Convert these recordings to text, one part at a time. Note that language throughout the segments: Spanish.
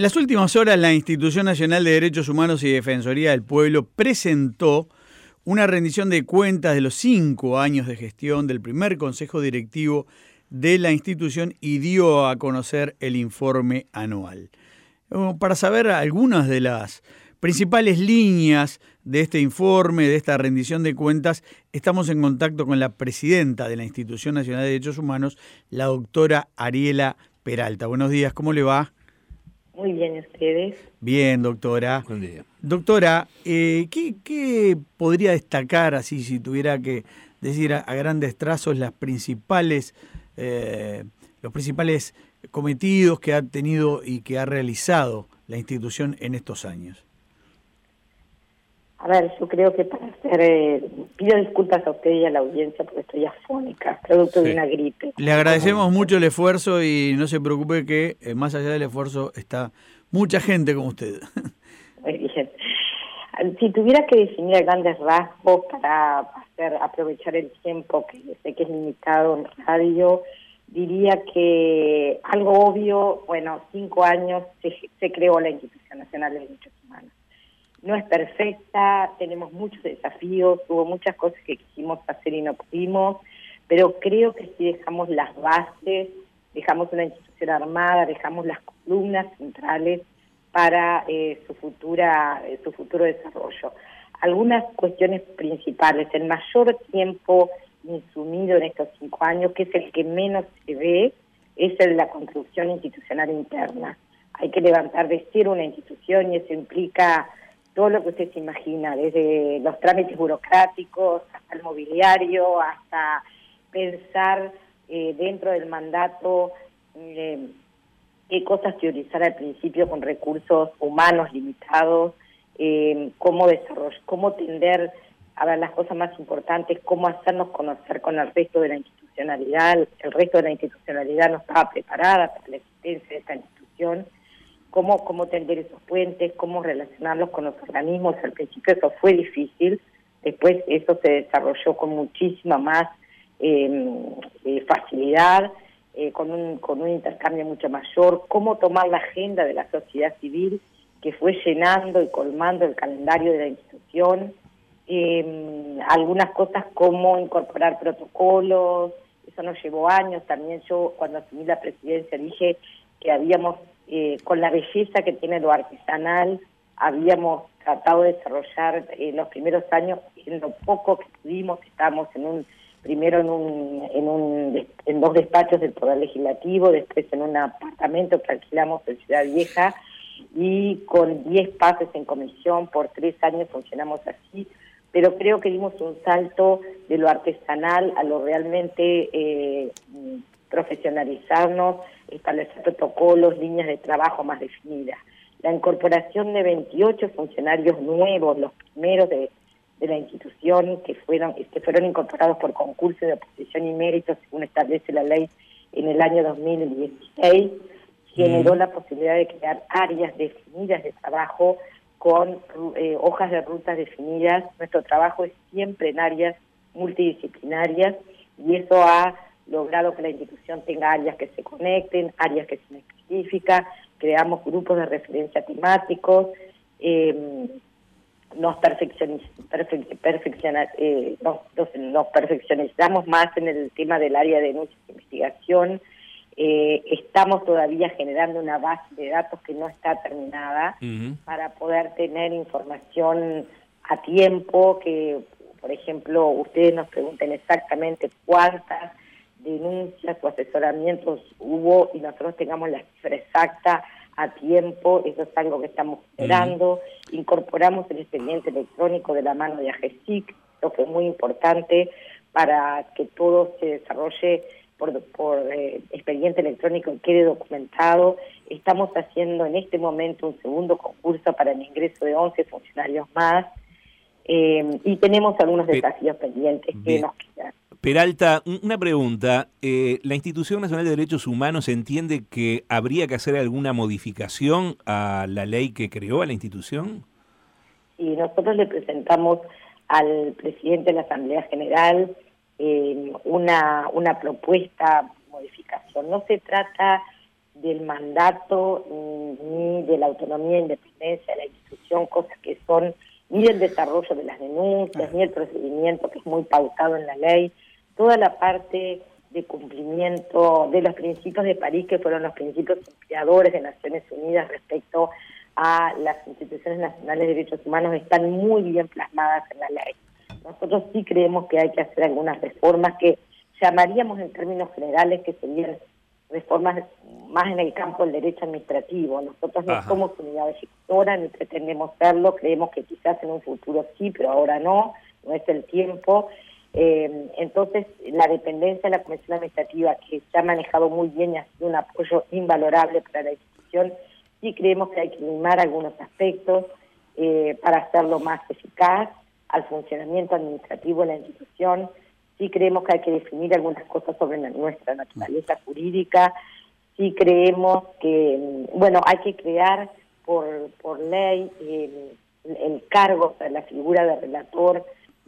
En las últimas horas, la Institución Nacional de Derechos Humanos y Defensoría del Pueblo presentó una rendición de cuentas de los 5 años de gestión del primer Consejo Directivo de la institución y dio a conocer el informe anual. Para saber algunas de las principales líneas de este informe, de esta rendición de cuentas, estamos en contacto con la presidenta de la Institución Nacional de Derechos Humanos, la doctora Ariela Peralta. Buenos días, ¿cómo le va? Muy bien, ¿ustedes? Bien, doctora. Buen día. Doctora, ¿qué podría destacar, así si tuviera que decir a grandes trazos, los principales cometidos que ha tenido y que ha realizado la institución en estos años? A ver, yo creo que para hacer... pido disculpas a usted y a la audiencia porque estoy afónica, producto de una gripe. Le agradecemos mucho el esfuerzo y no se preocupe que más allá del esfuerzo está mucha gente como usted. Muy bien. Si tuviera que definir a grandes rasgos para aprovechar el tiempo, que sé que es limitado en radio, diría que algo obvio, 5 años se creó la Institución Nacional de Derechos Humanos. No es perfecta, tenemos muchos desafíos, hubo muchas cosas que quisimos hacer y no pudimos, pero creo que si dejamos las bases, dejamos una institución armada, dejamos las columnas centrales para su futuro desarrollo. Algunas cuestiones principales, el mayor tiempo insumido en estos 5 años, que es el que menos se ve, es el de la construcción institucional interna. Hay que levantar de cero una institución y eso implica todo lo que usted se imagina, desde los trámites burocráticos hasta el mobiliario, hasta pensar dentro del mandato qué cosas priorizar al principio con recursos humanos limitados, cómo tender a ver las cosas más importantes, cómo hacernos conocer con el resto de la institucionalidad. El resto de la institucionalidad no estaba preparada para la existencia de esta institución. Cómo tender esos puentes, cómo relacionarlos con los organismos. Al principio eso fue difícil, después eso se desarrolló con muchísima más facilidad, con un intercambio mucho mayor. Cómo tomar la agenda de la sociedad civil que fue llenando y colmando el calendario de la institución. Algunas cosas como incorporar protocolos, eso nos llevó años. También yo cuando asumí la presidencia dije que habíamos con la belleza que tiene lo artesanal, habíamos tratado de desarrollar los primeros años, en lo poco que pudimos, estábamos primero en 2 despachos del Poder Legislativo, después en un apartamento que alquilamos en Ciudad Vieja, y con 10 pases en comisión, por 3 años funcionamos así, pero creo que dimos un salto de lo artesanal a lo realmente profesionalizarnos, establecer protocolos, líneas de trabajo más definidas. La incorporación de 28 funcionarios nuevos, los primeros de la institución, que fueron incorporados por concurso de oposición y mérito, según establece la ley en el año 2016, generó la posibilidad de crear áreas definidas de trabajo con hojas de rutas definidas. Nuestro trabajo es siempre en áreas multidisciplinarias y eso ha logrado que la institución tenga áreas que se conecten, áreas que son específicas, creamos grupos de referencia temáticos, nos perfeccionizamos más en el tema del área de denuncia e investigación. Estamos todavía generando una base de datos que no está terminada para poder tener información a tiempo, que por ejemplo ustedes nos pregunten exactamente cuántas denuncias o asesoramientos hubo y nosotros tengamos la cifra exacta a tiempo. Eso es algo que estamos generando. Incorporamos el expediente electrónico de la mano de AGESIC, lo que es muy importante para que todo se desarrolle por expediente electrónico y quede documentado. Estamos haciendo en este momento un segundo concurso para el ingreso de 11 funcionarios más y tenemos algunos desafíos pendientes que nos quedan. Peralta, una pregunta. ¿La Institución Nacional de Derechos Humanos entiende que habría que hacer alguna modificación a la ley que creó a la institución? Sí, nosotros le presentamos al presidente de la Asamblea General una propuesta de modificación. No se trata del mandato ni de la autonomía e independencia de la institución, cosas que son ni el desarrollo de las denuncias, ni el procedimiento que es muy pautado en la ley, toda la parte de cumplimiento de los principios de París, que fueron los principios inspiradores de Naciones Unidas respecto a las instituciones nacionales de derechos humanos, están muy bien plasmadas en la ley. Nosotros sí creemos que hay que hacer algunas reformas que llamaríamos en términos generales que serían reformas más en el campo del derecho administrativo. Nosotros no somos unidad ejecutora ni pretendemos serlo, creemos que quizás en un futuro sí, pero ahora no es el tiempo. Entonces, la dependencia de la Comisión Administrativa, que se ha manejado muy bien y ha sido un apoyo invalorable para la institución, sí creemos que hay que limar algunos aspectos para hacerlo más eficaz al funcionamiento administrativo de la institución. Sí creemos que hay que definir algunas cosas sobre nuestra naturaleza jurídica. Sí creemos que, hay que crear por ley el cargo para la figura de relator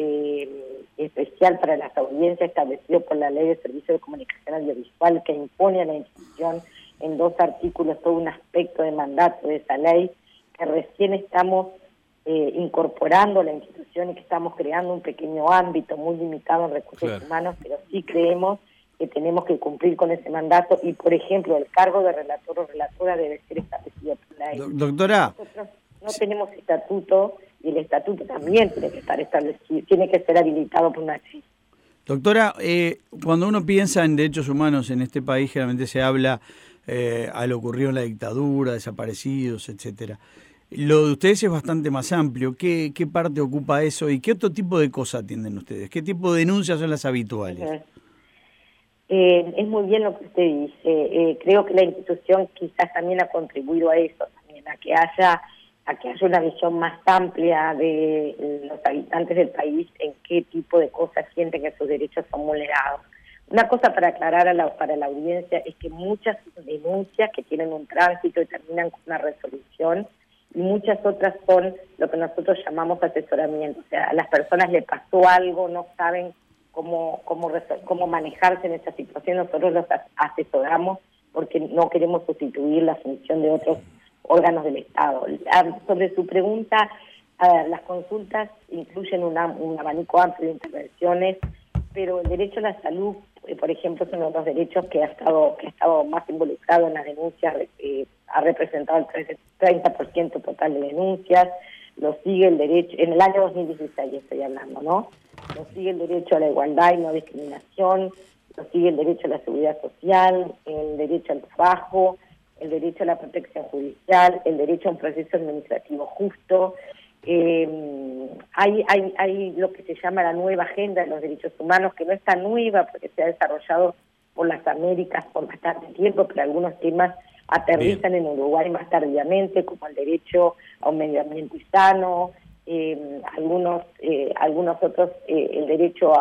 especial para las audiencias establecido por la Ley de Servicio de Comunicación Audiovisual, que impone a la institución en 2 artículos todo un aspecto de mandato de esa ley, que recién estamos incorporando a la institución y que estamos creando un pequeño ámbito muy limitado en recursos humanos, pero sí creemos que tenemos que cumplir con ese mandato y, por ejemplo, el cargo de relator o relatora debe ser establecido por la ley. Doctora. Nosotros no tenemos estatuto y el estatuto también tiene que estar establecido, tiene que ser habilitado por una ley. Doctora, cuando uno piensa en derechos humanos en este país, generalmente se habla a lo ocurrido en la dictadura, desaparecidos, etcétera. Lo de ustedes es bastante más amplio. ¿Qué parte ocupa eso y qué otro tipo de cosas atienden ustedes? ¿Qué tipo de denuncias son las habituales? Es muy bien lo que usted dice. Creo que la institución quizás también ha contribuido a eso, también a que haya una visión más amplia de los habitantes del país en qué tipo de cosas sienten que sus derechos son vulnerados. Una cosa para aclarar para la audiencia es que muchas denuncias que tienen un tránsito y terminan con una resolución, y muchas otras son lo que nosotros llamamos asesoramiento. O sea, a las personas le pasó algo, no saben cómo manejarse en esa situación, nosotros los asesoramos porque no queremos sustituir la función de otros órganos del Estado. Sobre su pregunta, las consultas incluyen un abanico amplio de intervenciones, pero el derecho a la salud, por ejemplo, es uno de los derechos que ha estado más involucrado en las denuncias, ha representado el 30% total de denuncias. Lo sigue el derecho, en el año 2016 estoy hablando, ¿no? Lo sigue el derecho a la igualdad y no discriminación, lo sigue el derecho a la seguridad social, el derecho al trabajo, el derecho a la protección judicial, el derecho a un proceso administrativo justo. Hay lo que se llama la nueva agenda de los derechos humanos, que no es tan nueva porque se ha desarrollado por las Américas por bastante tiempo, pero algunos temas aterrizan en Uruguay más tardíamente, como el derecho a un medio ambiente sano, algunos otros el derecho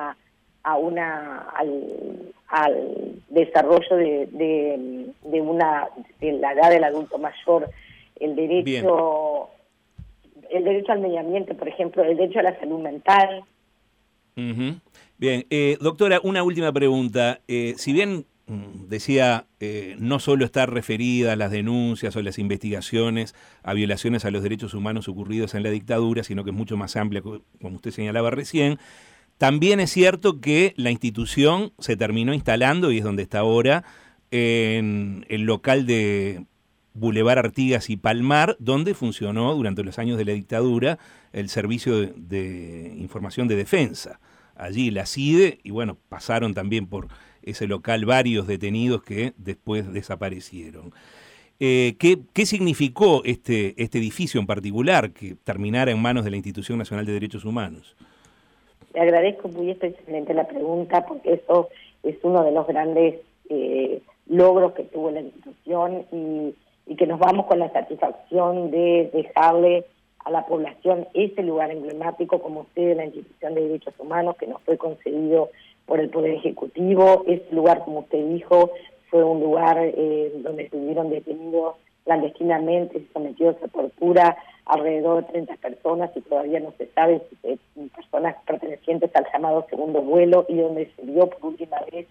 al desarrollo de la edad del adulto mayor, el derecho al medio ambiente, por ejemplo, el derecho a la salud mental. Bien, doctora, una última pregunta. Si bien decía, no solo está referida a las denuncias o las investigaciones a violaciones a los derechos humanos ocurridos en la dictadura, sino que es mucho más amplia, como usted señalaba recién, también es cierto que la institución se terminó instalando, y es donde está ahora, en el local de Boulevard Artigas y Palmar, donde funcionó durante los años de la dictadura el Servicio de Información de Defensa. Allí la CIDE, y bueno, pasaron también por ese local varios detenidos que después desaparecieron. ¿Qué significó este edificio en particular que terminara en manos de la Institución Nacional de Derechos Humanos? Le agradezco muy especialmente la pregunta, porque eso es uno de los grandes logros que tuvo la institución y que nos vamos con la satisfacción de dejarle a la población ese lugar emblemático como usted de la Institución de Derechos Humanos, que nos fue concedido por el Poder Ejecutivo. Ese lugar, como usted dijo, fue un lugar donde estuvieron detenidos clandestinamente, sometidos a tortura alrededor de 30 personas, y todavía no se sabe si personas pertenecientes al llamado segundo vuelo, y donde se vio por última vez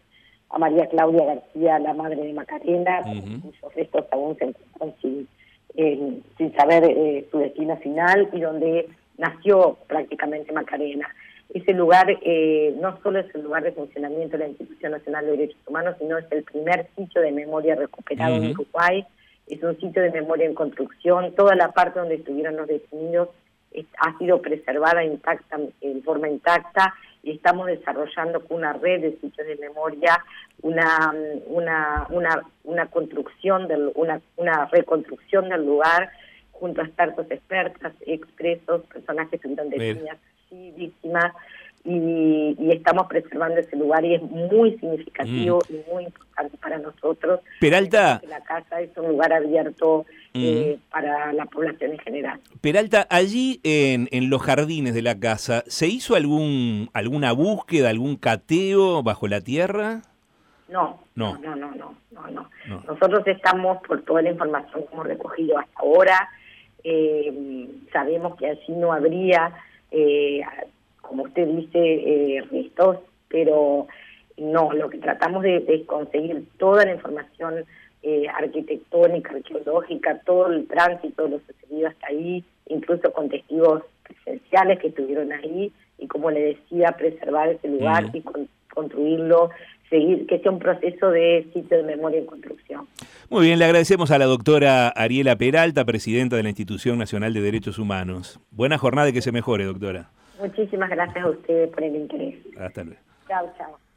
a María Claudia García, la madre de Macarena, cuyos restos aún se encuentran sin saber su destino final, y donde nació prácticamente Macarena. Ese lugar no solo es el lugar de funcionamiento de la Institución Nacional de Derechos Humanos, sino es el primer sitio de memoria recuperado en Uruguay. Es un sitio de memoria en construcción. Toda la parte donde estuvieron los detenidos ha sido preservada intacta, en forma intacta, y estamos desarrollando con una red de sitios de memoria una construcción, una reconstrucción del lugar, junto a expertas, expresos, personas que estuvieron detenidas, víctimas, y estamos preservando ese lugar, y es muy significativo y muy importante para nosotros. Peralta, la casa es un lugar abierto para la población en general. Peralta, allí en los jardines de la casa, ¿se hizo alguna búsqueda, algún cateo bajo la tierra? No. Nosotros estamos, por toda la información que hemos recogido hasta ahora, sabemos que allí no habría, como usted dice, restos, pero no, lo que tratamos de conseguir toda la información arquitectónica, arqueológica, todo el tránsito de lo sucedido hasta ahí, incluso con testigos presenciales que estuvieron ahí, y como le decía, preservar ese lugar y construirlo, seguir, que sea un proceso de sitio de memoria en construcción. Muy bien, le agradecemos a la doctora Ariela Peralta, presidenta de la Institución Nacional de Derechos Humanos. Buena jornada y que se mejore, doctora. Muchísimas gracias a ustedes por el interés. Hasta luego. Chao, chao.